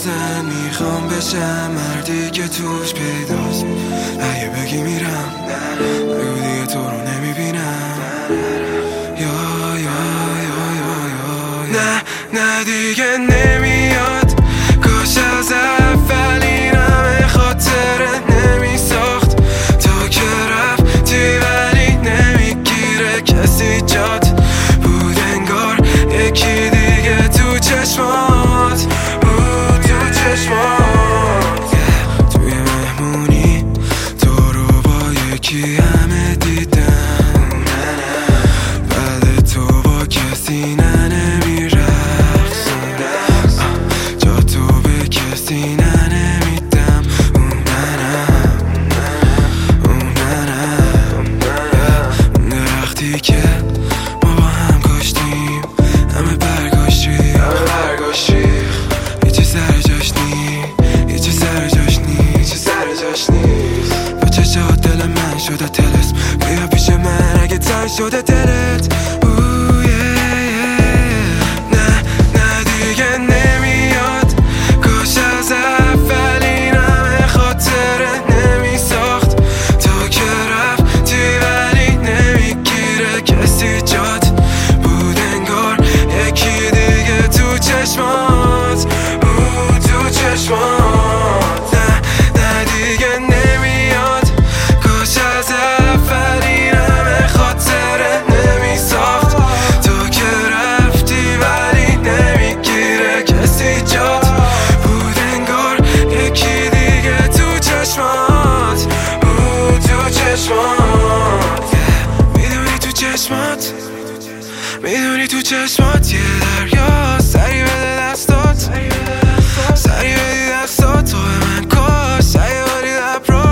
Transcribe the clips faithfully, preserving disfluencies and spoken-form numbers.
زن میخوام بشم مردی که توش پیداست. اگه بگی میرم بگو دیگه تو رو نمیبینم. یا یا یا یا یا نه نه دیگه نمیاد. کاش از اول این همه خاطره نمیساخت. تو که رفتی ولی نمیگیره کسی جات. بود انگار یکی دیگه تو چشمات، بود تو چشمات. yeah. توی مهمونی تو رو با یکی همه دیدم. بعد تو با کسی نه نمیرخصم. جا تو به کسی نه نمیدم. اون منم اون منم اون درختی که ما با هم کاشتیم. همه برگاشتی همه برگاشتی. هیچی سر جاش نی هیچی سر جاش نی هیچی سر جاش نیست. با چشات دل من شده تلس. بیا پیش من اگه تنگ شده دلت. اوه yeah, yeah. نه نه دیگه نمیاد. کاش از اول این همه خاطره نمیساخت. تو که رفتی ولی نمیگیره کسی جات. بود انگار یکی دیگه تو چشمات، بود تو چشمات. نه نه دیگه نمیاد. کاش از اول این همه خاطره نمیساخت. تو که رفتی ولی نمیگیره کسی جات. بود انگار یکی دیگه تو چشمات، بود تو چشمات. yeah. میدونی تو چشمات میدونی تو چشمات یه دریا. سری بده دستات سری بدی دستات. تو به من کاش سری باری لب رو.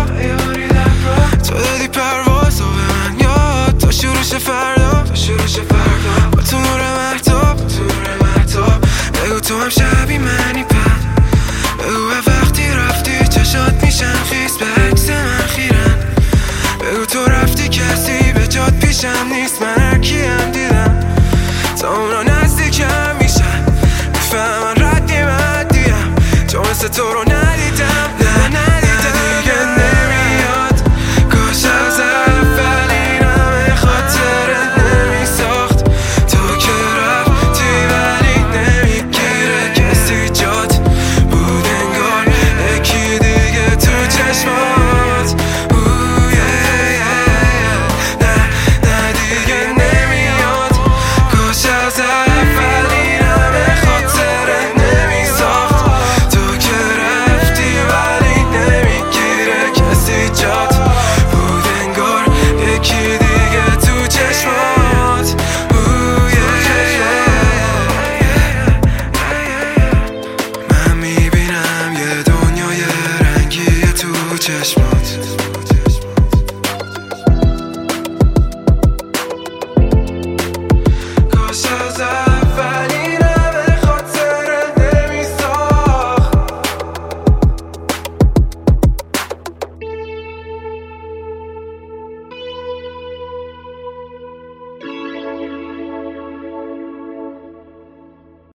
تو دادی پرواز و به من یاد. تو شروعش فردا تو شروعش فردا با تو نور محتاب تو نور محتاب. بگو تو هم شبی منی پد. بگو وقتی رفتی چشات میشن خیس به عکس من خیرن. بگو تو رفتی کسی به جات پیشم نیست. من هر کیم دیدم تا اونا نزدیکم میشن. میفهمن ردی مدیم چون مثل تو رو ندیدم. نه ندیدم دیگه نمیاد. کاش از اول این همه خاطره نمیساخت. تو که رفتی ولی نمیگیره کسی جات. بود انگار یکی دیگه تو چشمات. اوه yeah, yeah. نه نه دیگه نمیاد. کاش از اول این همه خاطره نمیساخت. تو که رفتی ولی نمیگیره کسی جات. بود انگار یکی دیگه تو چشمات. اوه yeah, yeah. من میبینم یه دنیای رنگی تو چشمات.